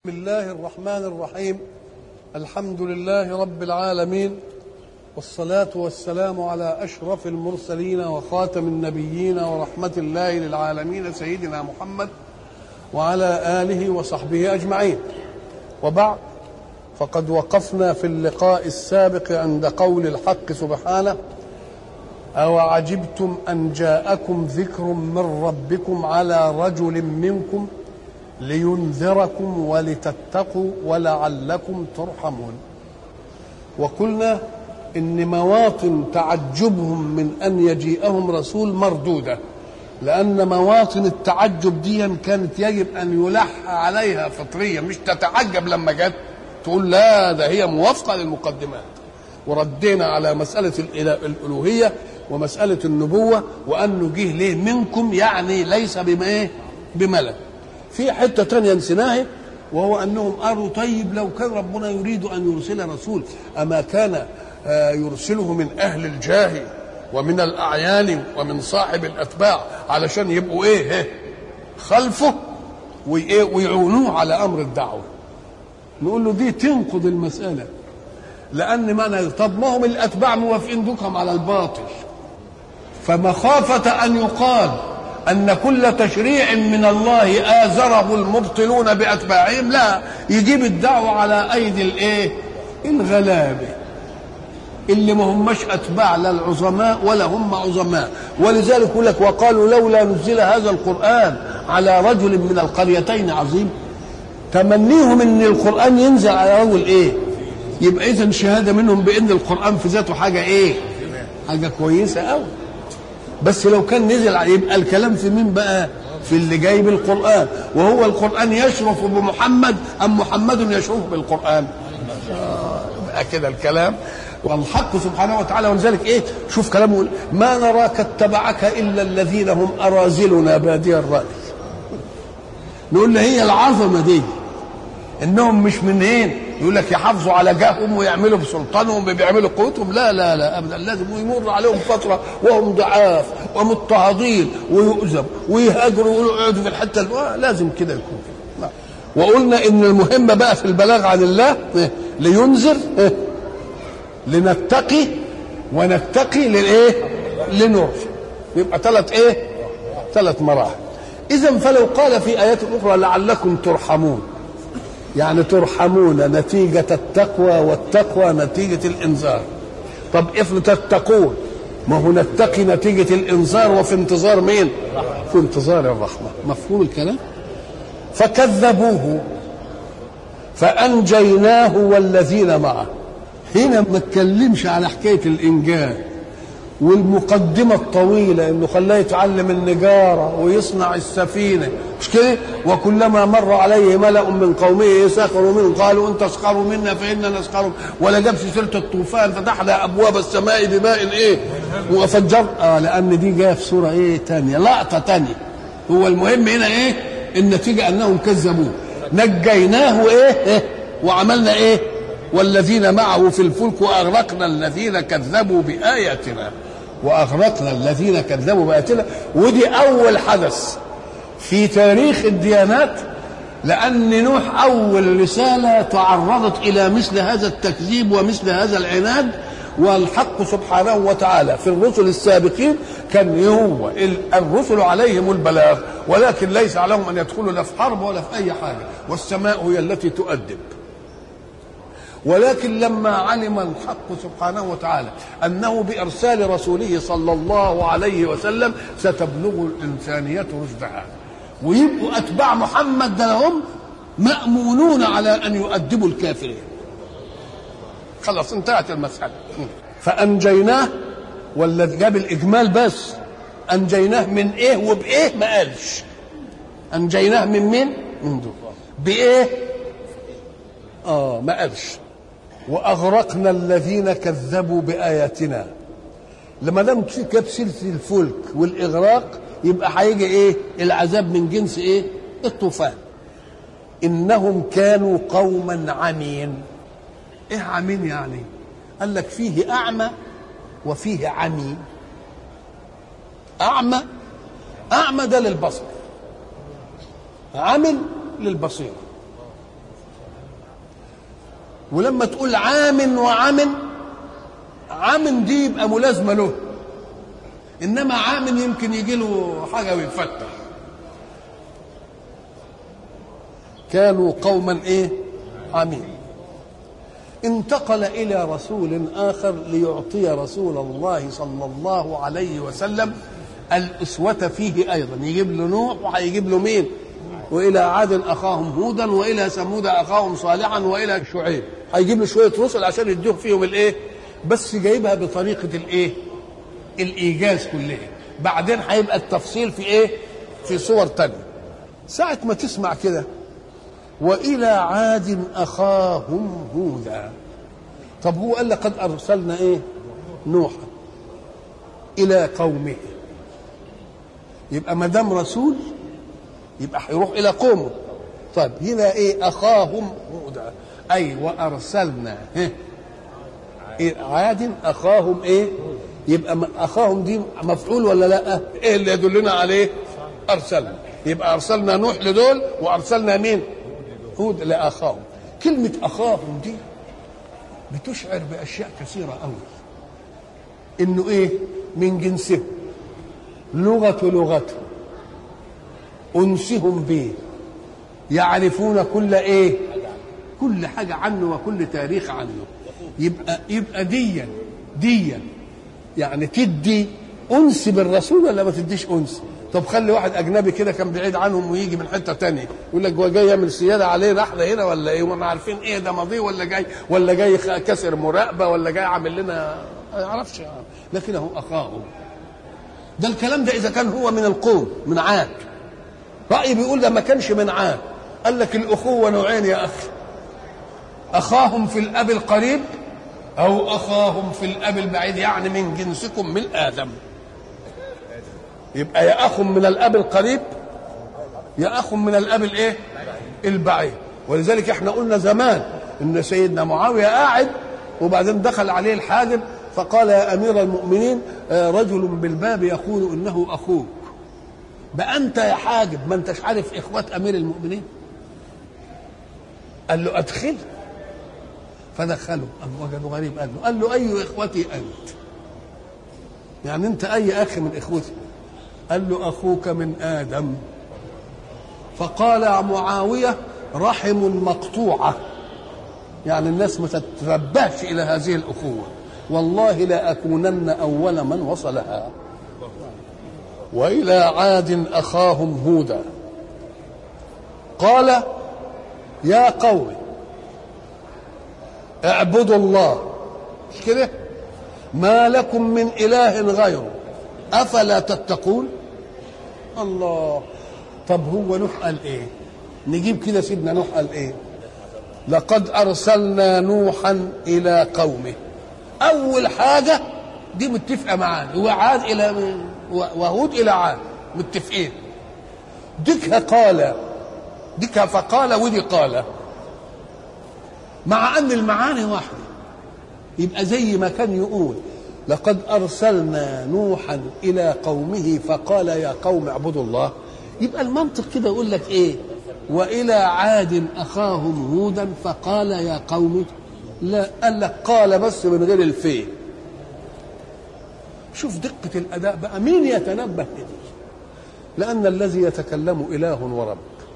بسم الله الرحمن الرحيم. الحمد لله رب العالمين، والصلاة والسلام على أشرف المرسلين وخاتم النبيين ورحمة الله للعالمين سيدنا محمد وعلى آله وصحبه أجمعين. وبعد، فقد وقفنا في اللقاء السابق عند قول الحق سبحانه: أو عجبتم أن جاءكم ذكر من ربكم على رجل منكم لينذركم ولتتقوا ولعلكم ترحمون. وقلنا إن مواطن تعجبهم من أن يجيئهم رسول مردودة، لأن مواطن التعجب دي كانت يجب أن يلح عليها فطريا، مش تتعجب لما جت تقول لا، ده هي موافقة للمقدمات. وردينا على مسألة الألوهية ومسألة النبوة، وأنه جه ليه منكم يعني ليس بملك. في حتة تانية نسيناها، وهو أنهم قالوا طيب لو كان ربنا يريد أن يرسل رسول أما كان يرسله من أهل الجاه ومن الأعيان ومن صاحب الأتباع علشان يبقوا خلفه ويعونوه على أمر الدعوة. نقول له دي تنقض المسألة، لأن معنى طب ما هم الأتباع موافقين دوكم على الباطل، فمخافة أن يقال أن كل تشريع من الله آزره المبطلون بأتباعهم، لا، يجيب الدعوة على أيدي الغلابة اللي ما هماش أتباع لا العظماء ولا هم عظماء. ولذلك يقول لك: وقالوا لولا نزل هذا القرآن على رجل من القريتين عظيم. تمنيهم ان القرآن ينزل على رجل يبقى إذن شهادة منهم بأن القرآن في ذاته حاجة حاجة كويسة أوي. بس لو كان نزل يبقى الكلام في مين بقى؟ في اللي جايب القرآن. وهو القرآن يشرف بمحمد أم محمد يشرف بالقرآن؟ بقى كده الكلام. والحق سبحانه وتعالى، ولذلك شوف كلامه: ما نراك اتبعك إلا الذين هم أرازلنا بادي الرأي. نقول له هي العظمة دي إنهم مش من يقول لك يحافظوا على جاههم ويعملوا بسلطانهم وبيعملوا قوتهم، لا لا لا أبدا، لازم يمر عليهم فترة وهم ضعاف ومضطهدين ويؤذوا ويهاجروا ويقعدوا في الحتة لازم كده يكون كده. وقلنا إن المهم بقى في البلاغ عن الله لينذر، لنتقي، ونتقي لنرجع. يبقى ثلاث مراحل. إذن فلو قال في آيات أخرى لعلكم ترحمون، يعني ترحمون نتيجة التقوى، والتقوى نتيجة الإنذار. طب افرض تتقون، ما هو نتقي نتيجة الإنذار، وفي انتظار مين؟ في انتظار الرحمة. مفهوم الكلام؟ فكذبوه فأنجيناه والذين معه. هنا ما اتكلمش على حكاية الإنجاز والمقدمة الطويلة، انه خلاه يتعلم النجارة ويصنع السفينة، مش كده؟ وكلما مر عليه ملأ من قومه سخروا منه قالوا ان تسخروا منا فإنا نسخر. ولا جابش سيرة الطوفان: فتحنا أبواب السماء بماء وفجر. لأن دي جايه في سورة تانية، لقطة تانية. هو المهم هنا النتيجة أنهم كذبوه. نجيناه وعملنا والذين معه في الفلك وأغرقنا الذين كذبوا بآياتنا. وأغرقنا الذين كذبوا بآياتنا. ودي أول حدث في تاريخ الديانات، لأن نوح أول رسالة تعرضت إلى مثل هذا التكذيب ومثل هذا العناد. والحق سبحانه وتعالى في الرسل السابقين كان هو الرسل عليهم البلاغ، ولكن ليس عليهم أن يدخلوا لا في حرب ولا في أي حاجة، والسماء هي التي تؤدب. ولكن لما علم الحق سبحانه وتعالى أنه بإرسال رسوله صلى الله عليه وسلم ستبلغ الإنسانية رشدها، ويبقوا أتباع محمد لهم مأمونون على أن يؤدبوا الكافرين، خلاص انتهت المسألة. فأنجيناه، والذي جاب الإجمال بس، أنجيناه من وبإيه ما قالش. أنجيناه من مين؟ من دول. بإيه؟ ما قالش. وأغرقنا الذين كذبوا بآياتنا. لما دام كانت سيرة الفلك والإغراق، يبقى هيجي العذاب من جنس الطوفان. إنهم كانوا قوما عمين. عمين يعني؟ قال لك فيه أعمى وفيه عمي. أعمى ده للبصر، عمي للبصيرة. ولما تقول عام وعام، عام دي يبقى ملازمة له، إنما عام يمكن يجي له حاجة ويتفتح. كانوا قوما إيه؟ عمين. انتقل إلى رسول آخر ليعطي رسول الله صلى الله عليه وسلم الأسوة فيه أيضا. يجيب له نوح وهيجيب له مين؟ وإلى عاد أخاهم هودا وإلى ثمود أخاهم صالحا وإلى شعيب. هيجيب له شوية رسل عشان يديهم فيهم الإيه؟ بس جايبها بطريقة الإيه؟ الإيجاز كلها. بعدين هيبقى التفصيل في إيه؟ في صور تانية. ساعة ما تسمع كده وإلى عاد أخاهم هودا، طب هو قال لقد أرسلنا إيه؟ نوحا إلى قومه، يبقى ما دام رسول يبقى هيروح إلى قومه. طيب هنا إيه؟ أخاهم هودا، أي وأرسلنا عاد أخاهم إيه؟ يبقى أخاهم دي مفعول ولا لا؟ إيه اللي يدلنا عليه؟ أرسلنا. يبقى أرسلنا نوح لدول وأرسلنا مين؟ هود لأخاهم. كلمة أخاهم دي بتشعر بأشياء كثيرة أوي، إنه إيه؟ من جنسهم، لغته، أنسهم به، يعرفون كل إيه؟ كل حاجة عنه وكل تاريخ عنه. يبقى ديا يعني تدي أنس بالرسول ولا ما تديش أنس؟ طب خلي واحد أجنبي كده كان بعيد عنهم ويجي من حتة تانية يقول لك هو جاي يعمل سيادة علينا احنا هنا ولا إيه؟ وما عارفين إيه ده ماضي ولا جاي كسر مراقبة ولا جاي عامل لنا ما يعرفش يعني. لكن هو أخاهم. ده الكلام ده إذا كان هو من القوم من عاد. رأي بيقول ده ما كانش من عاد. قال لك الأخوة نوعين يا أخي، أخاهم في الأب القريب أو أخاهم في الأب البعيد، يعني من جنسكم من آدم. يبقى يا أخ من الأب القريب يا أخ من الأب الإيه؟ البعيد. ولذلك احنا قلنا زمان إن سيدنا معاوية قاعد وبعدين دخل عليه الحاجب فقال يا أمير المؤمنين رجل بالباب يقول إنه أخوك. بقى أنت يا حاجب ما أنتش عارف إخوات أمير المؤمنين؟ قال له أدخل، فدخله. وجده غريب، قال له أي إخوتي أنت؟ يعني أنت أي أخ من إخوتي؟ قال له أخوك من آدم. فقال معاوية رحم مقطوعة، يعني الناس ما تترباش إلى هذه الأخوة، والله لأكونن أول من وصلها. وإلى عاد أخاهم هودا قال يا قوم اعبدوا الله، مش كده؟ ما لكم من إله غيره أفلا تتقون. الله. طب هو نوح قال إيه؟ نجيب كده سيدنا نوح قال إيه؟ لقد أرسلنا نوحا إلى قومه. أول حاجة دي متفقة معانا، وعاد إلى وهود إلى عاد متفقين. ديك قال، ديك فقال ودي قال، مع أن المعاني واحدة. يبقى زي ما كان يقول لقد أرسلنا نوحا إلى قومه فقال يا قوم اعبدوا الله، يبقى المنطق كده يقول لك إيه؟ وإلى عاد أخاهم هودا فقال يا قوم. لا، قال لك قال بس من غير الفيه. شوف دقة الأداء بقى، مين يتنبه لدي؟ لأن الذي يتكلم إله ورب،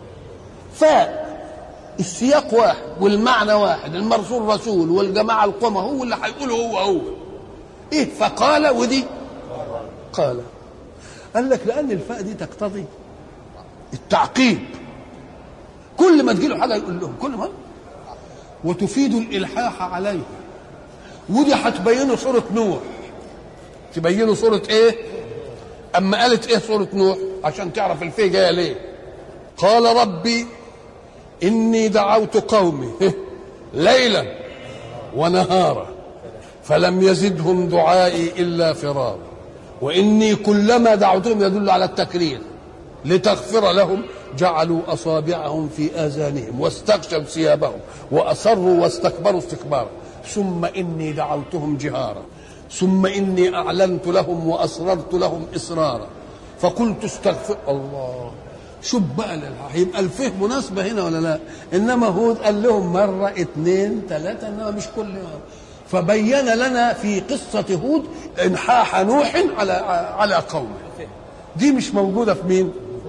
فالسياق واحد والمعنى واحد، المرسول رسول والجماعة القوم هو اللي هيقوله هو إيه؟ فقال ودي قال. قال لك لأن الفاء دي تقتضي التعقيب، كل ما تجيله حاجة يقول لهم كل ما، وتفيد الإلحاح عليه. ودي هتبينه صورة نوح، تبينه صورة ايه؟ اما قالت ايه صورة نوح عشان تعرف الفيه جايه ليه. قال ربي اني دعوت قومي ليلا ونهارا فلم يزدهم دعائي الا فرارا واني كلما دعوتهم، يدل على التكرير، لتغفر لهم جعلوا اصابعهم في اذانهم واستغشوا ثيابهم واصروا واستكبروا استكبارا ثم اني دعوتهم جهارا ثم إني أعلنت لهم وأسررت لهم إسرارا فقلت استغفر الله. شوف بقى هيبقى الفه مناسبة هنا ولا لا؟ إنما هود قال لهم مرة اتنين تلاتة، إنما مش كل مرة. فبين لنا في قصة هود إنحاح نوح على قومه. دي مش موجودة في مين؟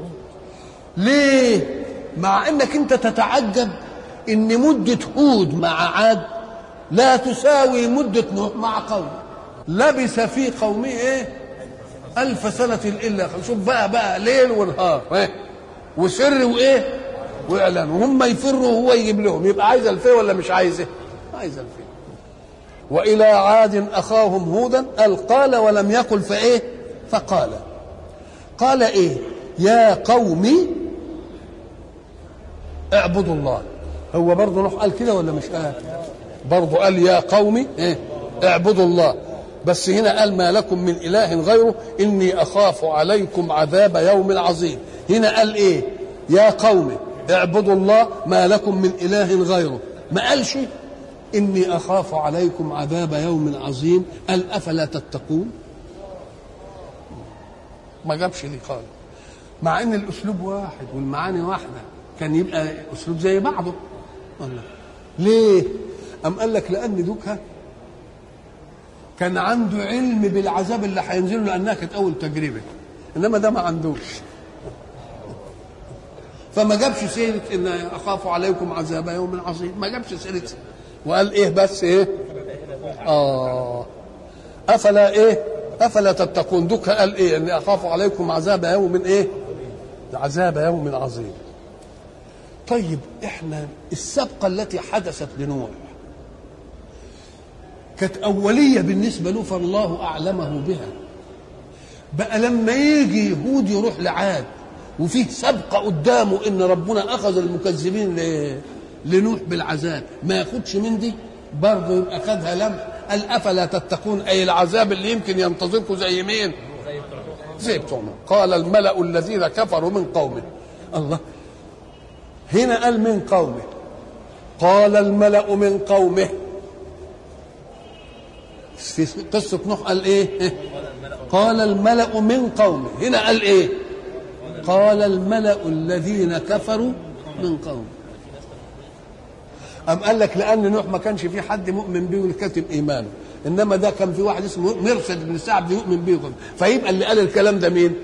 ليه؟ مع إنك أنت تتعجب إن مدة هود مع عاد لا تساوي مدة نوح مع قومه. لبث في قومه إيه؟ 1000 سنة إلا. شوف بقى ليل ونهار إيه؟ وسر وإيه؟ وإعلان، وهم يفروا وهو يجيب لهم. يبقى عايز الفيه ولا مش عايزه؟ عايز الفيه. وإلى عاد أخاهم هودا قال ولم يقل فإيه؟ قال إيه؟ يا قوم اعبدوا الله. هو برضه نوح قال كده ولا مش قال؟ برضه قال يا قوم إيه؟ اعبدوا الله، بس هنا قال ما لكم من إله غيره إني أخاف عليكم عذاب يوم عظيم. هنا قال إيه؟ يا قوم اعبدوا الله ما لكم من إله غيره. ما قالش إني أخاف عليكم عذاب يوم عظيم. قال أفلا تتقون؟ ما جابش دي خالص، مع إن الأسلوب واحد والمعاني واحدة، كان يبقى أسلوب زي بعضه. والله ليه؟ أم قال لك لأن دوكها كان عنده علم بالعذاب اللي هينزله لأنها كانت أول تجربة، إنما ده ما عندوش. فما جابش سيرة إن أخاف عليكم عذاب يوم عظيم، ما جابش سيرة. وقال إيه بس إيه؟ أفلا تتقون. دوكها قال إيه؟ إني أخاف عليكم عذاب يوم إيه؟ عذاب يوم عظيم. طيب إحنا السبقة التي حدثت لنوح كانت أولية بالنسبة له، فالله أعلمه بها. بقى لما يجي يهود يروح لعاد وفيه سبقة قدامه إن ربنا أخذ المكذبين لنوح بالعذاب، ما ياخدش من دي برضه؟ يبقى أخذها لمح. قال أفلا تتقون، أي العذاب اللي يمكن ينتظركم زي مين؟ زي بتوع نوح. قال الملأ الذين كفروا من قومه. الله، هنا قال من قومه، قال الملأ من قومه. في قصة نوح قال إيه؟ قال الملأ من قومه. هنا قال إيه؟ قال الملأ الذين كفروا من قومه. أم قال لك لأن نوح ما كانش في حد مؤمن به والكاتب إيمانه، إنما ده كان في واحد اسمه مرشد بن سعد يؤمن به، فيبقى اللي قال الكلام ده مين؟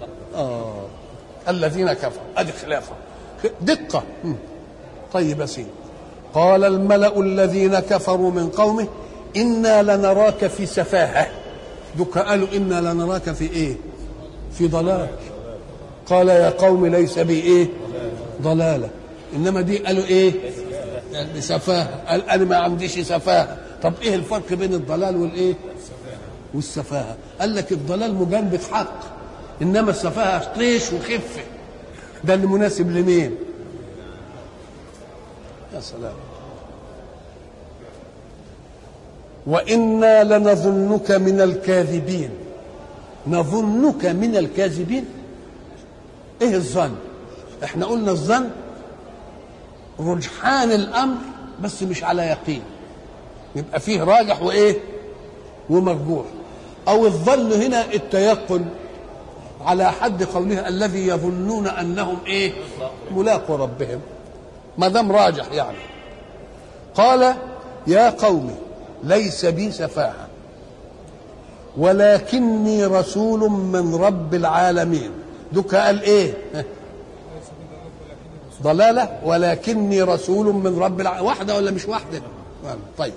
الذين كفروا. أدي خلافة دقة. طيب يا سيدي، قال الملأ الذين كفروا من قومه إنا لنراك في سفاهة. دوك قالوا إنا لنراك في إيه؟ في ضلال. قال يا قوم ليس بي إيه؟ ضلالة. إنما دي قالوا إيه؟ سفاهة. قال أنا ما عنديش سفاهة. طب إيه الفرق بين الضلال والإيه؟ والسفاهة؟ قال لك الضلال مجانبة حق، إنما السفاهة طيش وخفة. ده اللي مناسب لمين؟ يا سلام. وإنا لنظنك من الكاذبين. نظنك من الكاذبين. ايه الظن؟ احنا قلنا الظن رجحان الامر بس مش على يقين، يبقى فيه راجح وايه ومرجوح. او الظن هنا التيقن على حد قولها الذي يظنون انهم ايه ملاقوا ربهم، ما دام راجح يعني. قال يا قوم ليس بي سفاهة ولكني رسول من رب العالمين. دوك قال ايه؟ ضلالة. ولكني رسول من رب العالمين. واحدة ولا مش واحدة؟ طيب.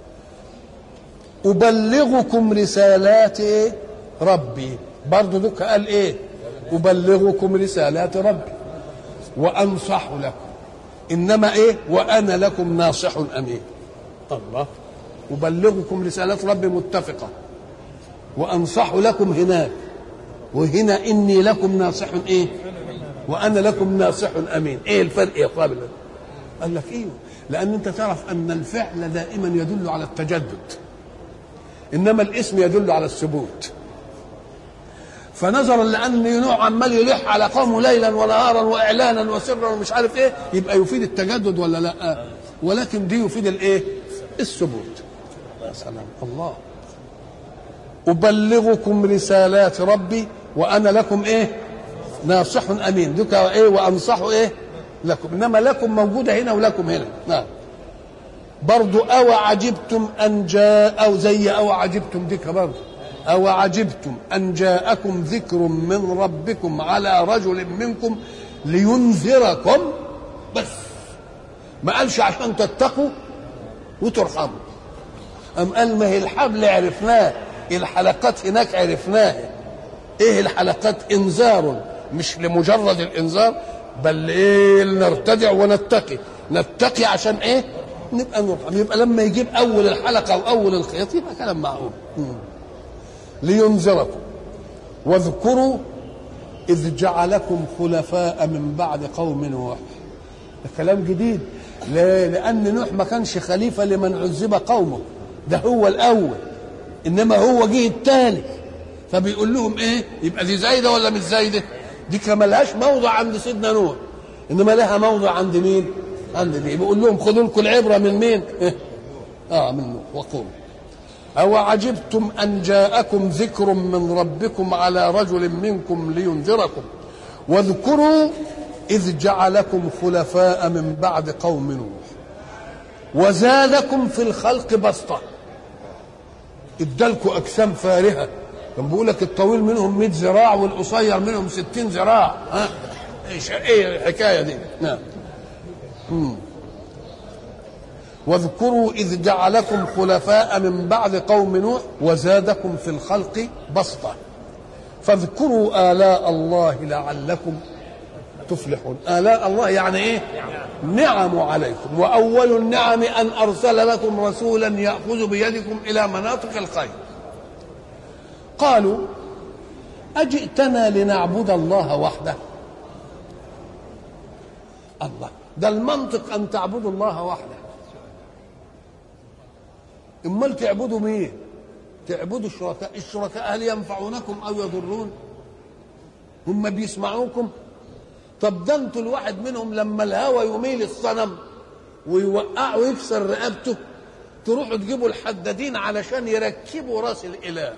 أبلغكم رسالات إيه؟ ربي. برضو دوك قال ايه؟ أبلغكم رسالات ربي وأنصح لكم. إنما ايه؟ وأنا لكم ناصح أمين. الله. أبلغكم رسالات ربي متفقة، وأنصح لكم هناك، وهنا إني لكم ناصح إيه؟ وأنا لكم ناصح أمين. إيه الفرق يا قابل؟ قال لك إيه؟ لأن أنت تعرف أن الفعل دائما يدل على التجدد، إنما الاسم يدل على الثبوت. فنظرا لأن نوح عمال يلح على قومه ليلا ونهارا وإعلانا وسرا ومش عارف إيه، يبقى يفيد التجدد ولا لا؟ ولكن دي يفيد الإيه؟ الثبوت. يا سلام. الله. أبلغكم رسالات ربي وأنا لكم إيه؟ ناصح امين دوك ايه وانصح ايه لكم، انما لكم موجوده هنا ولكم هنا. نعم. برضو او عجبتم ان جاء، او زي او عجبتم ديك برضو، او عجبتم ان جاءكم ذكر من ربكم على رجل منكم لينذركم، بس ما قالش عشان تتقوا وترحموا. ام قال ما هي الحبل عرفناه، الحلقات هناك عرفناها. ايه الحلقات؟ انذار، مش لمجرد الانذار، بل ايه نرتدع ونتقي. نتقي عشان ايه؟ نبقى نرحم. يبقى لما يجيب اول الحلقه واول الخيط يبقى كلام معقول. لينذركم واذكروا اذ جعلكم خلفاء من بعد قوم نوح. ده كلام جديد. ليه؟ لان نوح ما كانش خليفه لمن عذب قومه، ده هو الاول، انما هو جه الثالث، فبيقول لهم ايه؟ يبقى دي زايده ولا مش زايده؟ دي كما لهاش موضع عند سيدنا نوح، انما لها موضع عند مين؟ عند دي. بيقول لهم خذوا لكم العبره من مين؟ من نوح. وقوموا أو عجبتم أن جاءكم ذكر من ربكم على رجل منكم لينذركم واذكروا إذ جعلكم خلفاء من بعد قوم نوح وزادكم في الخلق بسطة. ادالكم أجسام فارهة، كان بيقول لك الطويل منهم 100 ذراع والقصير منهم 60 ذراع. ايه الحكاية دي؟ نعم. واذكروا إذ جعلكم خلفاء من بعد قوم نوح وزادكم في الخلق بسطة فاذكروا آلاء الله لعلكم تفلحون. آلاء الله يعني إيه؟ نعم عليكم، وأول النعم أن أرسل لكم رسولا يأخذ بيدكم إلى مناطق الخير. قالوا أجئتنا لنعبد الله وحده؟ الله، ده المنطق أن تعبدوا الله وحده، امال تعبدوا مين؟ تعبدوا الشركاء. الشركاء هل ينفعونكم او يضرون؟ هم بيسمعوكم؟ طب ده انتوا الواحد منهم لما الهوى يميل الصنم ويوقعه ويكسر رقبته تروحوا تجيبوا الحدادين علشان يركبوا راس الاله.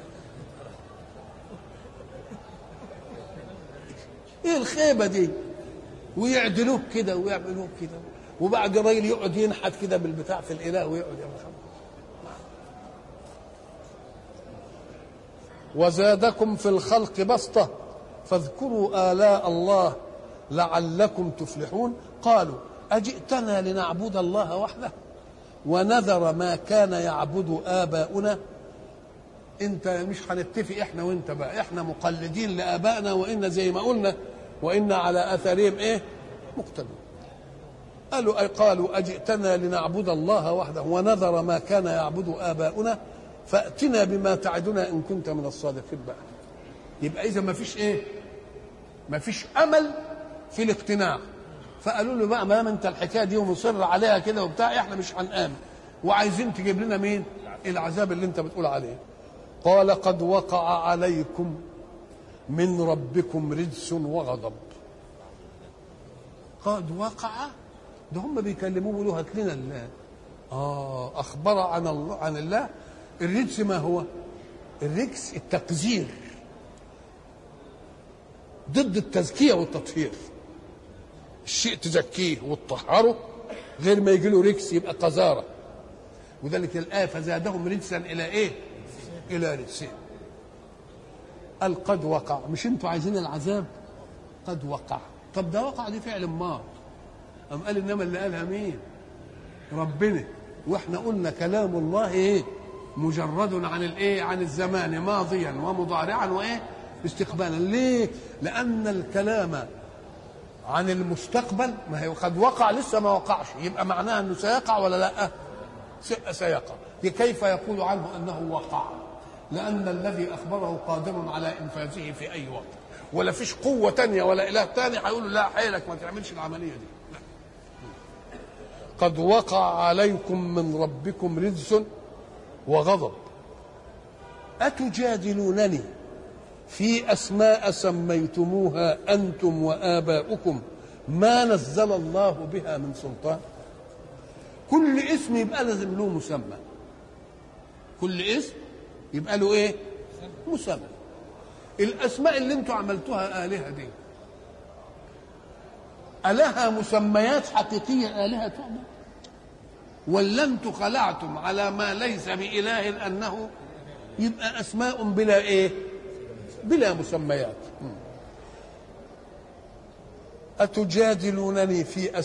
ايه الخيبه دي؟ ويعدلوه كده ويعملوه كده، وبعد الراجل يقعد ينحت كده بالبتاع في الاله ويقعد يا محمد. وزادكم في الخلق بسطة فاذكروا آلاء الله لعلكم تفلحون. قالوا أجئتنا لنعبد الله وحده ونذر ما كان يعبد آباؤنا؟ انت مش هنتفق احنا وانت بقى، احنا مقلدين لآبائنا وإن زي ما قلنا وإن على أثرهم ايه مقتدون. قالوا أجئتنا لنعبد الله وحده ونذر ما كان يعبد آباؤنا فأتنا بما تعدنا إن كنت من الصادقين. بقى يبقى إذا ما فيش إيه؟ ما فيش أمل في الاقتناع. فقالوا له بقى ما أنت الحكاية دي ومصر عليها كده وبتاع، إحنا مش هنآمن وعايزين تجيب لنا مين؟ العذاب اللي أنت بتقول عليه. قال قد وقع عليكم من ربكم رجس وغضب. قد وقع، ده هم بيكلموه بيقولوا هات لنا الله. أخبر عن الله. الرجس ما هو؟ الرجس التقذير ضد التزكية والتطهير. الشيء تزكيه وتطهره غير ما يجي له رجس يبقى قذارة. وذلك الآية فزادهم رجسا إلى إيه؟ إلى رجسين. قال قد وقع، مش انتوا عايزين العذاب؟ قد وقع. طب ده وقع دي فعل ماض، أم قال إنما اللي قالها مين؟ ربنا. واحنا قلنا كلام الله ايه؟ مجرد عن الايه؟ عن الزمان ماضيا ومضارعا وايه؟ استقبالا. ليه؟ لان الكلام عن المستقبل ما هي قد وقع لسه ما وقعش، يبقى معناها انه سيقع ولا لا؟ سيقع. كيف يقول عنه انه وقع؟ لان الذي اخبره قادر على انفاذه في اي وقت، ولا فيش قوه تانية ولا اله تاني هيقول لا حيلك ما تعملش العمليه دي. قد وقع عليكم من ربكم رجس وغضب أتجادلونني في أسماء سميتموها أنتم وآباؤكم ما نزل الله بها من سلطان. كل اسم يبقى لازم له مسمى، كل اسم يبقى له ايه؟ مسمى. الأسماء اللي انتم عملتوها آلهة دي ألها مسميات حقيقية آلهة تعبد؟ ولا أنتم خلعتم على ما ليس بإله أنه يبقى أسماء بلا إيه؟ بلا مسميات. أتجادلونني في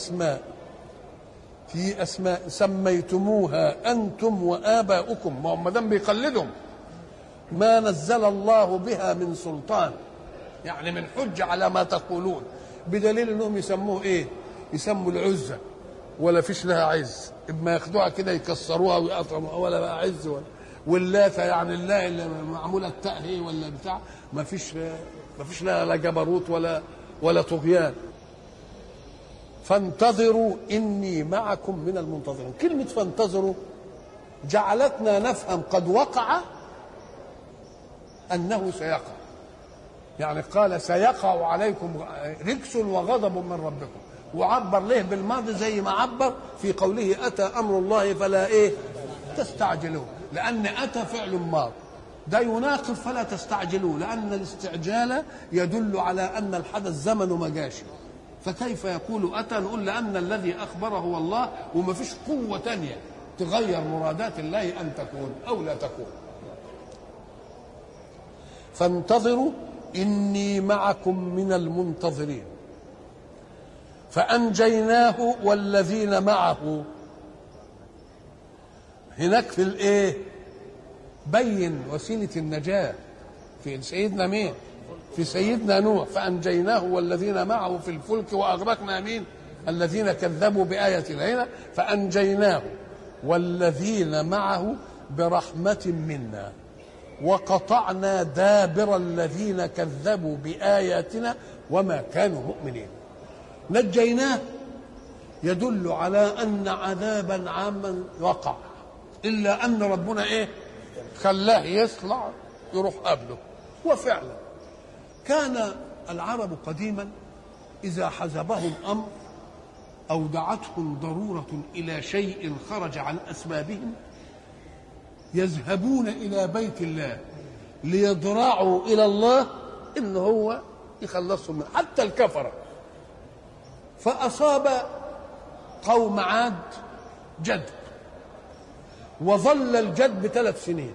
أسماء سميتموها أنتم وآباؤكم، ما هم دام بيقلدهم، ما نزل الله بها من سلطان، يعني من حجة على ما تقولون، بدليل انهم يسموه ايه؟ يسموا العزة ولا فيش لها عز، اما ياخدوها كده يكسروها ويقطعوها ولا بقى عز، ولا واللاتة يعني الله اللي معمولة التأهي ولا بتاع، ما فيش لها لا جبروت ولا طغيان. فانتظروا إني معكم من المنتظرين. كلمة فانتظروا جعلتنا نفهم قد وقع أنه سيقع، يعني قال سيقع عليكم رجس وغضب من ربكم، وعبر له بالماضي زي ما عبر في قوله أتى أمر الله فلا إيه تستعجلوه، لأن أتى فعل ماض، ده يناقض فلا تستعجلوه، لأن الاستعجال يدل على أن الحدث زمنه ما جاش، فكيف يقول أتى؟ نقول لأن الذي أخبره هو الله، وما فيش قوة تانية تغير مرادات الله أن تكون أو لا تكون. فانتظروا إني معكم من المنتظرين. فأنجيناه والذين معه. هناك في الإيه؟ بين وسيلة النجاة في سيدنا مين؟ في سيدنا نوح. فأنجيناه والذين معه في الفلك وأغرقنا مين؟ الذين كذبوا بآياتنا. هنا فأنجيناه والذين معه برحمة منا وقطعنا دابر الذين كذبوا بآياتنا وما كانوا مؤمنين. نجيناه يدل على أن عذابا عاما وقع، إلا أن ربنا إيه؟ خلاه يطلع يروح قبله. وفعلا كان العرب قديما إذا حزبهم أمر أو دعتهم ضرورة إلى شيء خرج عن أسبابهم يذهبون إلى بيت الله ليضرعوا إلى الله إن هو يخلصهم من حتى الكفرة. فأصاب قوم عاد جدب، وظل الجدب 3 سنين،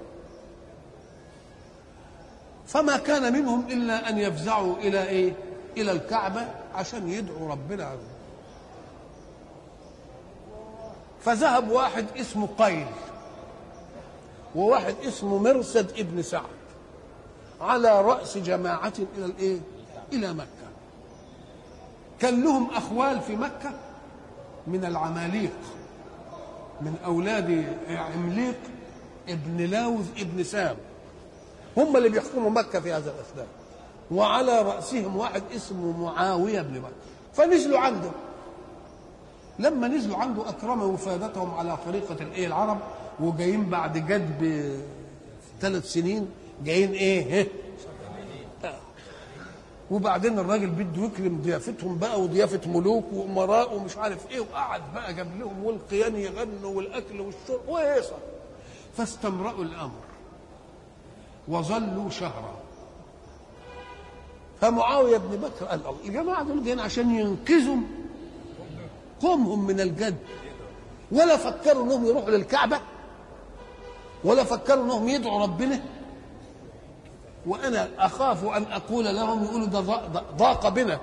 فما كان منهم إلا أن يفزعوا إلى إيه؟ إلى الكعبة عشان يدعوا ربنا عز وجل. فذهب واحد اسمه قيل وواحد اسمه مرسد ابن سعد على رأس جماعة إلى الإيه؟ إلى مكة. كان لهم أخوال في مكة من العماليق، من أولاد عمليق ابن لاوذ ابن سام، هم اللي بيحكموا مكة في هذا الأثناء، وعلى رأسهم واحد اسمه معاوية بن بكر. فنزلوا عنده، لما نزلوا عنده أكرموا وفادتهم على طريقة الإيه؟ العرب، وجايين بعد جدب 3 سنين جايين إيه؟ وبعدين الراجل بده يكرم ضيافتهم بقى، وضيافة ملوك وأمراء ومش عارف إيه، وقعد بقى جاب لهم والقيان يغنوا والأكل والشرب وهيصة. فاستمرأوا الأمر وظلوا شهرا. فمعاوية بن بكر قال الله الجماعة دول جايين عشان ينقذوا قومهم من الجد، ولا فكروا انهم يروحوا للكعبة ولا فكروا انهم يدعوا ربنا، وانا اخاف ان اقول لهم يقولوا ده ضاق بنا،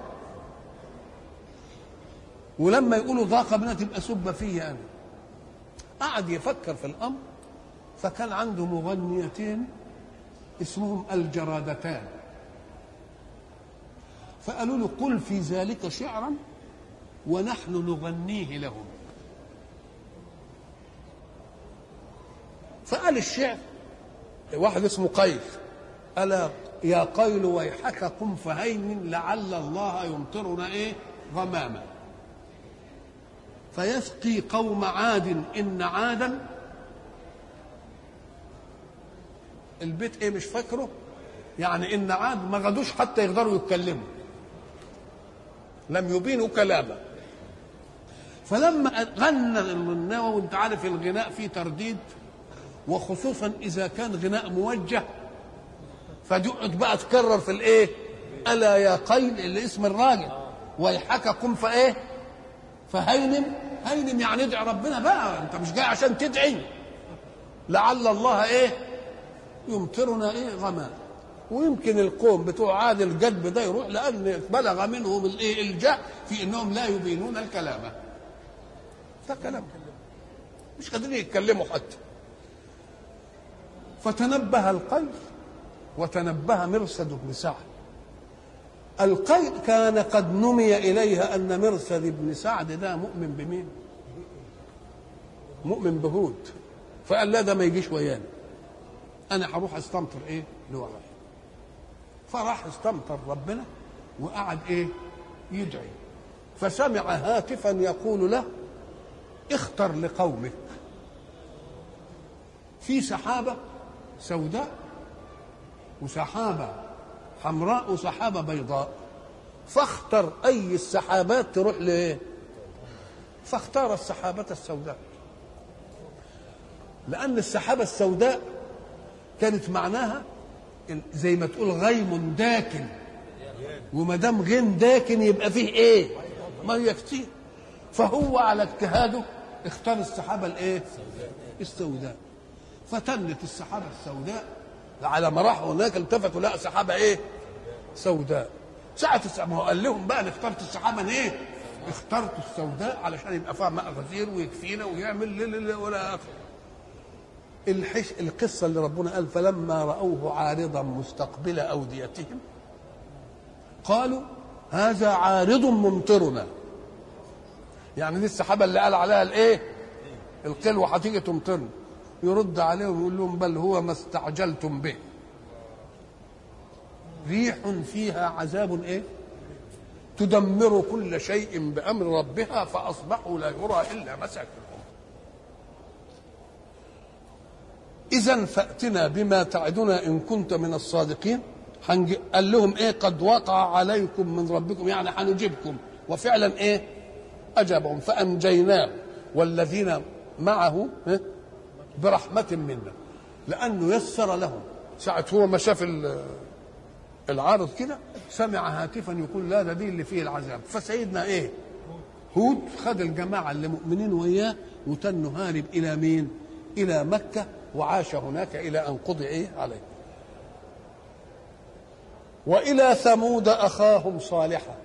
ولما يقولوا ضاق بنا تبقى سب فيا انا. قعد يفكر في الامر، فكان عنده مغنيتين اسمهم الجرادتان، فقالوا له قل في ذلك شعرا ونحن نغنيه لهم. فقال الشعر واحد اسمه قيل: ألا يا قيل ويحك قم فهيمن لعل الله يمطرنا إيه؟ غماما فيسقي قوم عاد إن عادا. البيت إيه مش فاكره؟ يعني إن عاد ما غدوش حتى يقدروا يتكلموا، لم يبينوا كلاما. فلما غنى الغناوة، وانت عارف الغناء فيه ترديد، وخصوصا إذا كان غناء موجه، فتقعد بقى تكرر في الإيه؟ ألا يا قيل اللي اسم الراجل، ويحك قم فايه فهينم. هينم يعني ادعي ربنا بقى، انت مش جاي عشان تدعي. لعل الله ايه يمطرنا ايه غمام. ويمكن القوم بتوع عاد الجدب ده يروح لان بلغ منهم الايه الجهل في انهم لا يبينون الكلام. ده كلام مش قادرين يتكلموا حتى. فتنبه القيس وتنبه مرثد بن سعد. القيس كان قد نمي اليها ان مرثد بن سعد ده مؤمن بمين؟ مؤمن بهود. فقال لا ده ما يجيش ويانا، انا هروح استمطر ايه لوحدي. فراح استمطر ربنا وقعد ايه يدعي. فسمع هاتفا يقول له اختر لقومك في سحابه سوداء وسحابه حمراء وسحابه بيضاء، فاختر اي السحابات تروح لايه. فاختار السحابه السوداء، لان السحابه السوداء كانت معناها زي ما تقول غيم داكن، وما دام غيم داكن يبقى فيه ايه ميه كتير. فهو على اجتهاده اختار السحابه الايه السوداء. فتنت السحابه السوداء، على ما راحوا هناك التفتوا لقى سحابه ايه سوداء. ساعة ما هو قال لهم بقى انا اخترت السحابه ايه اخترت السوداء علشان يبقى فيها ماء غزير ويكفينا ويعمل ولا اخر. القصه اللي ربنا قال فلما راوه عارضا مستقبل اوديتهم قالوا هذا عارض ممطرنا. يعني دي السحابه اللي قال عليها الايه القلوه هتيجي تمطرنا. يرد عليهم ويقول لهم بل هو ما استعجلتم به، ريح فيها عذاب ايه تدمر كل شيء بامر ربها فاصبحوا لا يرى الا مساكنهم. اذا فاتنا بما تعدنا ان كنت من الصادقين. قال لهم ايه قد وقع عليكم من ربكم، يعني هنجيبكم. وفعلا ايه اجابهم فانجيناه والذين معه برحمه منا، لانه يسر لهم. ساعه هو ما شاف العارض كده سمع هاتفا يقول لا ده دي اللي فيه العذاب. فسيدنا ايه هود خد الجماعه اللي مؤمنين وياه وتنوا هارب الى مين؟ الى مكه، وعاش هناك الى ان قضي ايه عليه. والى ثمود اخاهم صالحا،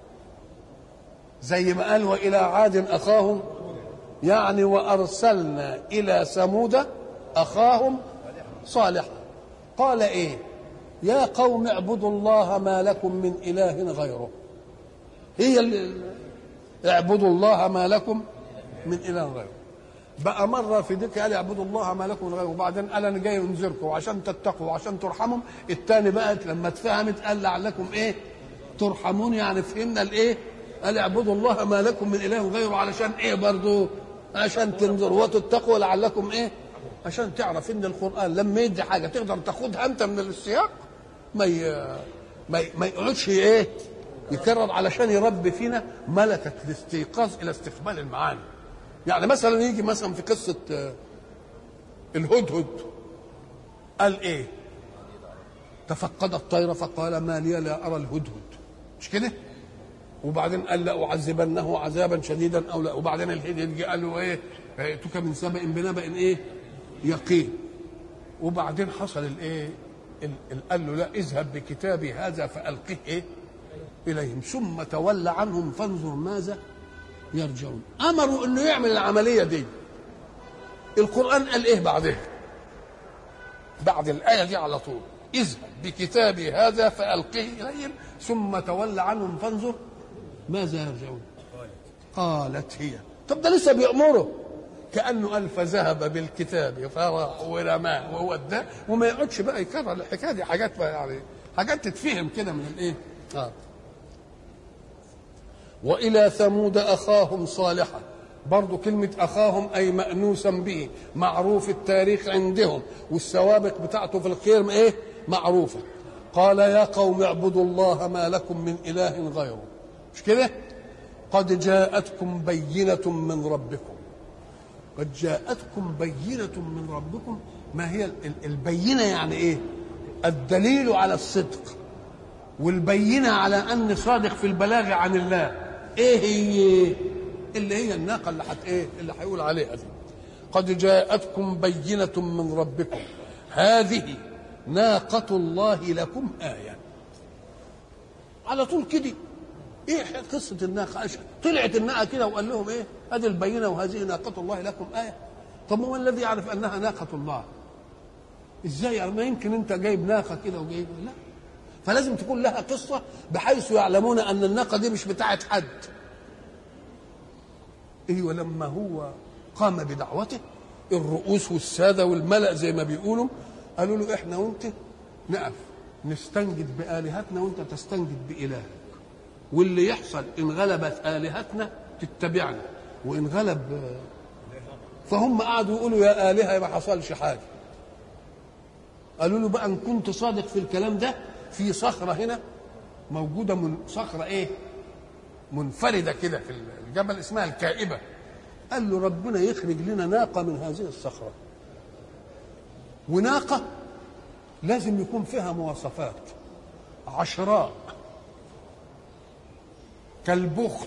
زي ما قال والى عاد اخاهم، يعني وارسلنا الى ثمود اخاهم صالحا. قال ايه يا قوم اعبدوا الله ما لكم من اله غيره. هي اعبدوا الله ما لكم من اله غيره. بقى مره في ديك قال اعبدوا الله ما لكم من غيره، وبعدين قال انا جاي انذركم عشان تتقوا وعشان ترحموا. الثاني بقى لما اتفهمت قال لعلكم ايه ترحمون، يعني فهمنا الايه قال اعبدوا الله ما لكم من اله غيره علشان ايه برضه عشان تنذروا وتتقوا لعلكم ايه، عشان تعرف ان القران لما يدي حاجه تقدر تاخدها انت من السياق ما يقعدش ايه يكرر، علشان يربي فينا ملكه الاستيقاظ الى استقبال المعاني. يعني مثلا يجي مثلا في قصه الهدهد قال ايه تفقد الطير فقال ما لي لا ارى الهدهد، مش كده؟ وبعدين قال لا اعذبنه عذابا شديدا او لا. وبعدين الهدهد قال له ايه ائتك من سبأ بنبأ ايه يقين. وبعدين حصل الايه قال له لا اذهب بكتابي هذا فألقه ايه اليهم ثم تولى عنهم فانظر ماذا يرجعون. امروا انه يعمل العمليه دي. القران قال ايه بعدها بعد الايه دي على طول اذهب بكتابي هذا فألقه اليهم ثم تولى عنهم فانظر ماذا يرجعون. قالت هي. طب ده لسه بيأمره، كأنه قال فذهب بالكتاب فراح ورماه وهو اداه، وما يقعدش بقى يكرر الحكايه دي. حاجات يعني حاجات تتفهم كده من الايه والى ثمود اخاهم صالحا. برضو كلمه اخاهم اي مأنوسا به، معروف التاريخ عندهم والسوابق بتاعته في الخير ايه معروفه. قال يا قوم اعبدوا الله ما لكم من اله غيره. مش كده؟ قد جاءتكم بينه من ربكم. قد جاءتكم بينه من ربكم. ما هي البينه؟ يعني ايه؟ الدليل على الصدق. والبينة على أن صادق في البلاغ عن الله إيه هي؟ اللي هي الناقة اللي اللي هيقول عليها دي. قد جاءتكم بينة من ربكم هذه ناقة الله لكم آية. على طول كده ايه قصة الناقة؟ طلعت الناقة كده وقال لهم ايه؟ هذه البينة وهذه ناقة الله لكم آية. طب ما هو الذي يعرف انها ناقة الله؟ ازاي يعني؟ ما يمكن انت جايب ناقة كده وجايب لا، فلازم تكون لها قصة بحيث يعلمون ان الناقة دي مش بتاعت حد. ايه ولما هو قام بدعوته الرؤوس والسادة والملأ زي ما بيقولوا قالوا له احنا وانت نقف نستنجد بآلهتنا وانت تستنجد بإلهك، واللي يحصل ان غلبت آلهتنا تتبعنا وان غلب. فهم قعدوا يقولوا يا آلهة ما حصلش حاجة. قالوا له بقى ان كنت صادق في الكلام ده في صخرة هنا موجودة صخرة ايه منفردة كده في الجبل اسمها الكائبة. قال له ربنا يخرج لنا ناقة من هذه الصخرة، وناقة لازم يكون فيها مواصفات عشراء كالبخت.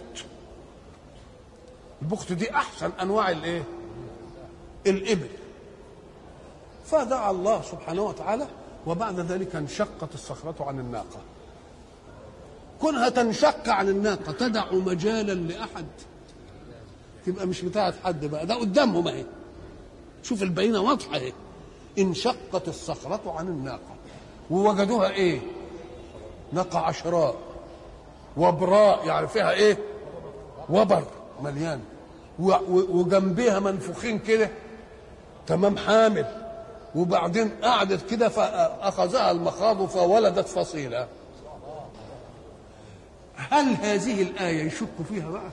البخت دي احسن انواع الايه؟ الابل. فدعا الله سبحانه وتعالى وبعد ذلك انشقت الصخرة عن الناقة. كونها تنشق عن الناقة تدع مجالا لأحد؟ تبقى مش بتاعت حد بقى، ده قدامهم اهي. شوف البينة واضحة اهي. انشقت الصخرة عن الناقة ووجدوها ايه؟ ناقة عشراء وبراء، يعني فيها ايه؟ وبر مليان، وجنبيها منفوخين كده تمام حامل. وبعدين قعدت كده فأخذها المخاض فولدت فصيلة. هل هذه الآية يشكوا فيها بقى؟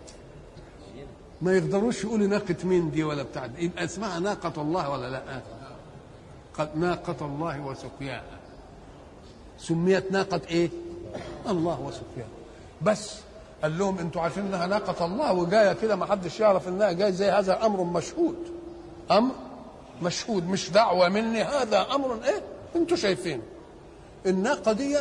ما يقدروش يقولوا ناقة مين دي ولا بتاع دي. يبقى اسمها ناقة الله ولا لا؟ ناقة الله وسقياها. سميت ناقة ايه؟ الله وسقياها. بس قال لهم انتوا عارفين انها ناقة الله وجاية كده ما حدش يعرف انها جاية زي هذا امر مشهود. امر مشهود مش دعوة مني، هذا امر ايه انتوا شايفين. الناقة دي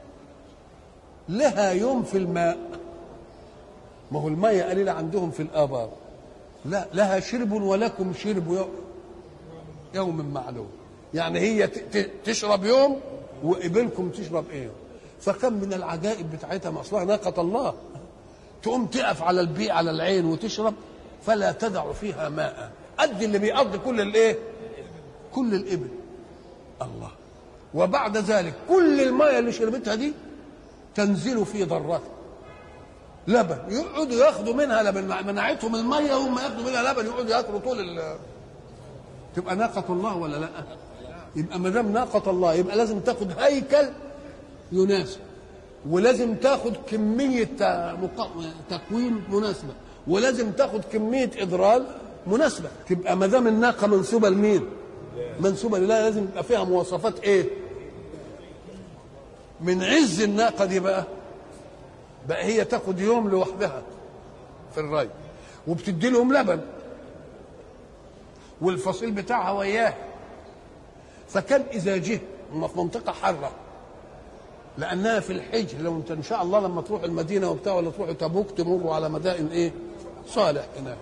لها يوم في الماء، ما هو الماء قليلة عندهم في الآبار. لا، لها شرب ولكم شرب يوم معلوم. يعني هي تشرب يوم وإبلكم تشرب ايه. فكم من العجائب بتاعتها، ما اصلها ناقة الله، تقوم تقف على البيئة على العين وتشرب فلا تدع فيها ماء قد اللي بيقضي كل الايه؟ كل الإبل. الله. وبعد ذلك كل الماء اللي شربتها دي تنزل في ضرتها لبن، يقعدوا ياخدوا منها لبن، منعتهم الميه وهم ياخدوا منها لبن يقعدوا ياكلوا طول تبقى ناقة الله ولا لا؟ يبقى ما دام ناقة الله يبقى لازم تاخد هيكل يناسب، ولازم تاخد كمية تكوين مناسبة، ولازم تاخد كمية إضرار مناسبة. تبقى ما دام الناقة منسوبة لمين؟ منسوبة لله، لازم يبقى فيها مواصفات ايه؟ من عز الناقة دي بقى هي تاخد يوم لوحدها في الري وبتدي لهم لبن والفصيل بتاعها وياه. فكان إذا جه هم في منطقة حارة لأنها في الحج، لو انت إن شاء الله لما تروح المدينة وبتاع ولا تروحوا تبوك تمروا على مدائن ايه؟ صالح هناك.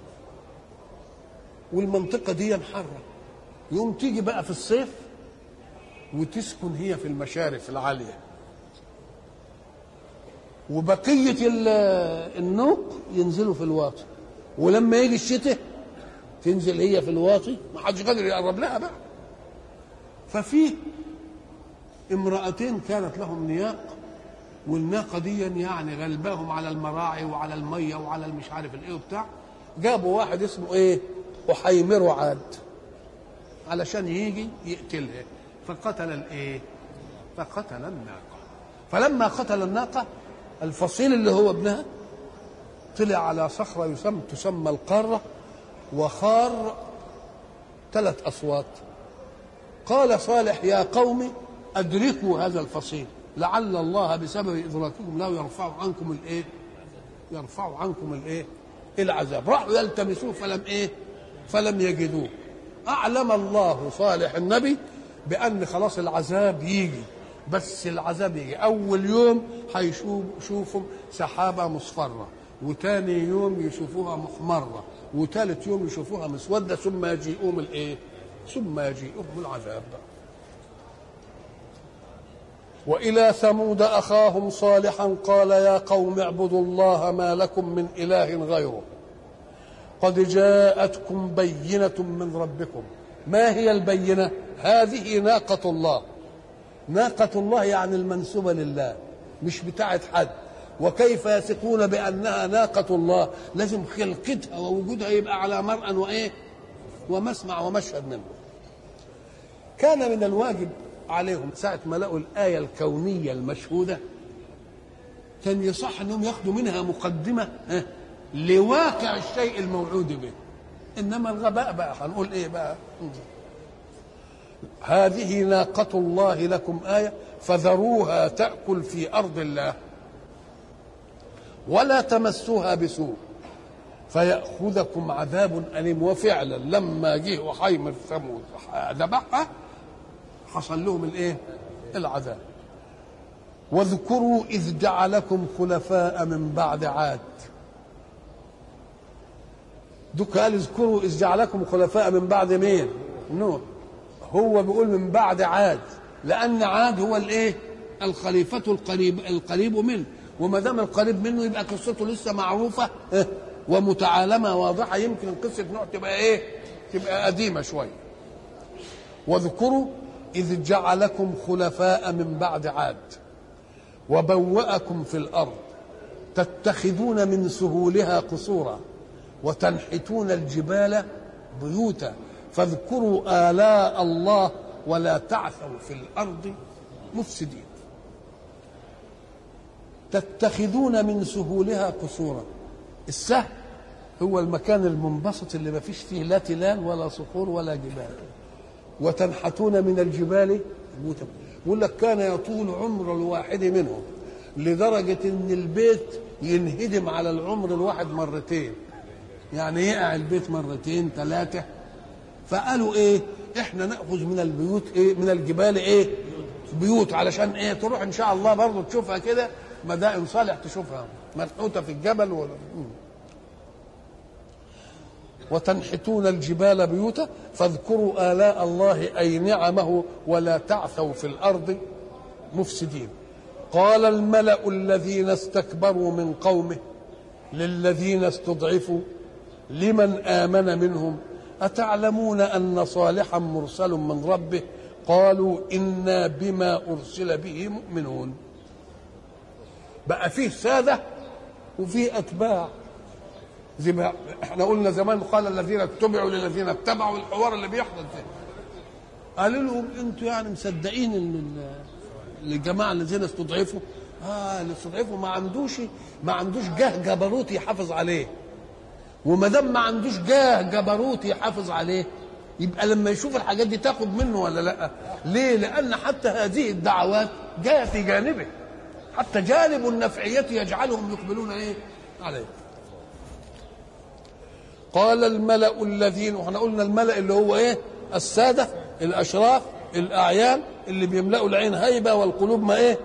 والمنطقة دي حارة، يوم تيجي بقى في الصيف وتسكن هي في المشارف العالية، وبقية النوق ينزلوا في الواطي، ولما يجي الشتاء تنزل هي في الواطي، ما حدش قادر يقرب لها بقى. ففي امرأتين كانت لهم نياق، والناقة دي يعني غلباهم على المراعي وعلى المية وعلى المش عارف الايه وبتاع. جابوا واحد اسمه ايه؟ أحيمر عاد علشان يجي يقتلها، فقتل الايه؟ فقتل الناقة. فلما قتل الناقة الفصيل اللي هو ابنها طلع على صخرة تسمى القارة، وخار 3 أصوات. قال صالح يا قوم أدركوا هذا الفصيل لعل الله بسبب إدراككم له يرفع عنكم الايه؟ يرفع عنكم الايه؟ العذاب. راحوا يلتمسوه فلم ايه؟ فلم يجدوه. أعلم الله صالح النبي بأن خلاص العذاب يجي، بس العذاب يجي اول يوم هيشوفوا سحابه مصفره، وتاني يوم يشوفوها محمره، وثالث يوم يشوفوها مسوده، ثم يجيئهم الايه؟ ثم يجيئهم العذاب. وإلى ثمود أخاهم صالحا قال يا قوم اعبدوا الله ما لكم من إله غيره قد جاءتكم بينة من ربكم. ما هي البينة؟ هذه ناقة الله. ناقة الله يعني المنسوبة لله، مش بتاعة حد. وكيف يثقون بأنها ناقة الله؟ لازم خلقتها ووجودها يبقى على مرأى وإيه ومسمع ومشهد منه. كان من الواجب عليهم ساعة ما لقوا الآية الكونية المشهودة كان يصح أنهم ياخدوا منها مقدمة لواقع الشيء الموعود به. إنما الغباء بقى هنقول إيه بقى؟ هذه ناقة الله لكم آية فذروها تأكل في أرض الله ولا تمسوها بسوء فيأخذكم عذاب أليم. وفعلا لما جه وحيمر ثمود ذبحها حصل لهم الايه؟ العذاب. واذكروا إذ جعلكم خلفاء من بعد عاد. دوك قال اذكروا إذ جعلكم خلفاء من بعد مين؟ نوح. هو بيقول من بعد عاد لأن عاد هو الايه؟ الخليفة القريب منه، وما دام القريب منه يبقى قصته لسه معروفة ومتعالمة واضحة. يمكن قصة نوح تبقى ايه؟ تبقى قديمة شوية. واذكروا إذ جعلكم خلفاء من بعد عاد وبوأكم في الأرض تتخذون من سهولها قصورا وتنحتون الجبال بيوتا فاذكروا آلاء الله ولا تعثوا في الأرض مفسدين. تتخذون من سهولها قصورا. السهل هو المكان المنبسط اللي ما فيش فيه لا تلال ولا صخور ولا جبال. وتنحتون من الجبال بيوتا. يقول لك كان يطول عمر الواحد منهم لدرجة ان البيت ينهدم على العمر الواحد مرتين، يعني يقع البيت مرتين ثلاثة. فقالوا ايه؟ احنا نأخذ من البيوت ايه؟ من الجبال ايه؟ بيوت، علشان ايه؟ تروح ان شاء الله برضو تشوفها كده مدائن صالح تشوفها منحوتة في الجبل وتنحتون الجبال بيوتا فاذكروا آلاء الله أي نعمه ولا تعثوا في الأرض مفسدين. قال الملأ الذين استكبروا من قومه للذين استضعفوا لمن آمن منهم أتعلمون أن صالحا مرسل من ربه قالوا إنا بما أرسل به مؤمنون. بقى فيه سادة وفيه أتباع. زي ما احنا قلنا زمان قال الذين اتبعوا للذين اتبعوا، الحوار اللي بيحدث ده قالوا لهم انتوا يعني مصدقين الجماعه الذين استضعفوا؟ اللي استضعفوا ما عندوش جاه جبروت يحافظ عليه. وما دام ما عندوش جاه جبروت يحافظ عليه يبقى لما يشوف الحاجات دي تاخد منه ولا لا؟ ليه؟ لان حتى هذه الدعوات جاء في جانبه، حتى جانب النفعيه يجعلهم يقبلون ايه عليه. قال الملأ الذين، واحنا قلنا الملأ اللي هو ايه؟ السادة الأشراف الأعيان اللي بيملأوا العين هيبة والقلوب ما ايه؟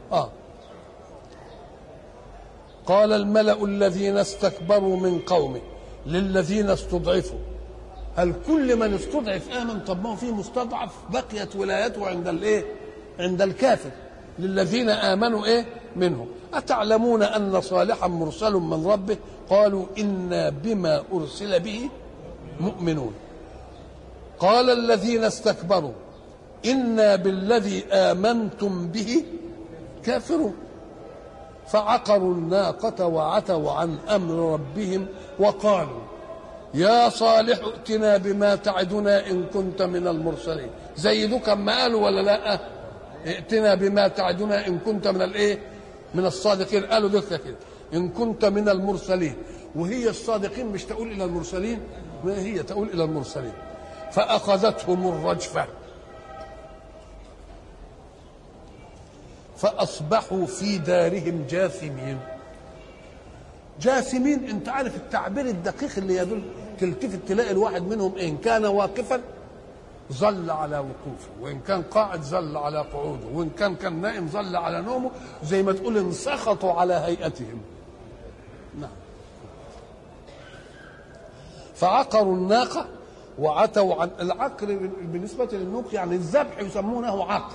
قال الملأ الذين استكبروا من قومه للذين استضعفوا. هل كل من استضعف آمن؟ طب ما هو في مستضعف بقيت ولايته عند الايه؟ عند الكافر. للذين آمنوا ايه؟ منهم. أتعلمون أن صالحا مرسل من ربه قالوا إنا بما أرسل به مؤمنون. قال الذين استكبروا إنا بالذي آمنتم به كافرون فعقروا الناقة وعتوا عن أمر ربهم وقالوا يا صالح ائتنا بما تعدنا إن كنت من المرسلين. زي دو كما قالوا ولا لا؟ ائتنا بما تعدنا إن كنت من الايه؟ من الصادقين. قالوا ده كده إن كنت من المرسلين، وهي الصادقين مش تقول إلى المرسلين، ما هي تقول إلى المرسلين. فأخذتهم الرجفة فأصبحوا في دارهم جاثمين. جاثمين، أنت عارف التعبير الدقيق اللي يدل تلتفت تلاقي الواحد منهم إن كان واقفا ظل على وقوفه، وإن كان قاعد ظل على قعوده، وإن كان نائم ظل على نومه، زي ما تقول انسخطوا على هيئتهم. نعم. فعقروا الناقة وعتوا عن العقر. بالنسبة للنوق يعني الذبح يسمونه عقر.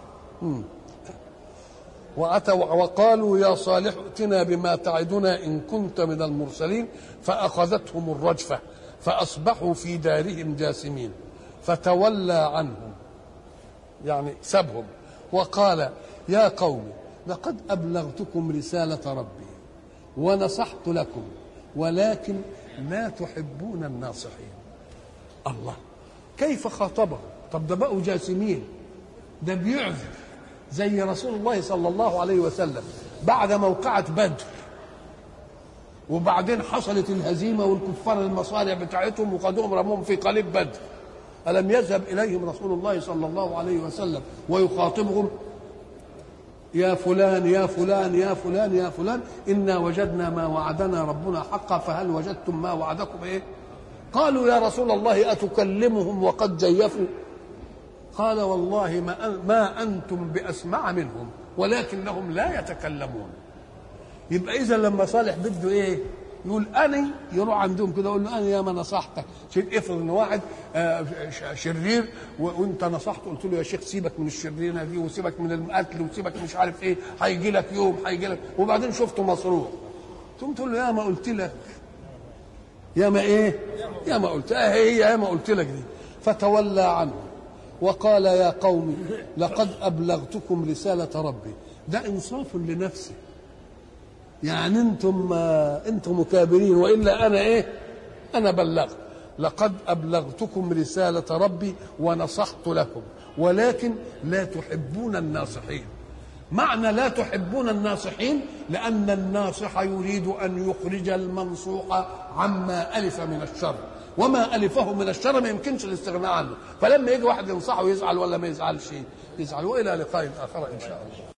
وعتوا وقالوا يا صالح ائتنا بما تعدنا إن كنت من المرسلين فأخذتهم الرجفة فأصبحوا في دارهم جاثمين فتولى عنهم، يعني سبهم، وقال يا قوم لقد أبلغتكم رسالة ربي ونصحت لكم ولكن لا تحبون الناصحين. الله، كيف خاطبهم؟ طب ده بقوا جاثمين، ده بيعذر زي رسول الله صلى الله عليه وسلم بعد موقعة بدر، وبعدين حصلت الهزيمة والكفار المصارع بتاعتهم وخدوهم رموهم في قليب بدر. ألم يذهب إليهم رسول الله صلى الله عليه وسلم ويخاطبهم يا فلان يا فلان يا فلان يا فلان إنا وجدنا ما وعدنا ربنا حقا فهل وجدتم ما وعدكم إيه؟ قالوا يا رسول الله أتكلمهم وقد جيفوا؟ قال والله ما أنتم بأسمع منهم ولكنهم لا يتكلمون. يبقى إذا لما صالح بده إيه؟ يقول أنا، يروح عندهم كده يقول له أنا يا ما نصحتك. افرض إن واحد شرير وأنت نصحته قلت له يا شيخ سيبك من الشريرة دي وسيبك من القتل وسيبك مش عارف إيه، هيجي لك يوم هيجي لك، وبعدين شفته مصروف ثم تقول له يا ما قلت لك، يا ما إيه؟ يا ما قلت هي يا ما قلت لك دي. فتولى عنه وقال يا قوم لقد أبلغتكم رسالة ربي. ده إنصاف لنفسه، يعني انتم مكابرين والا انا ايه؟ انا بلغت. لقد ابلغتكم رساله ربي ونصحت لكم ولكن لا تحبون الناصحين. معنى لا تحبون الناصحين لان الناصح يريد ان يخرج المنصوح عما الف من الشر، وما الفه من الشر ما يمكنش الاستغناء عنه. فلما يجي واحد ينصحه يزعل ولا ما يزعلش؟ يزعل. والى لقاء اخر ان شاء الله.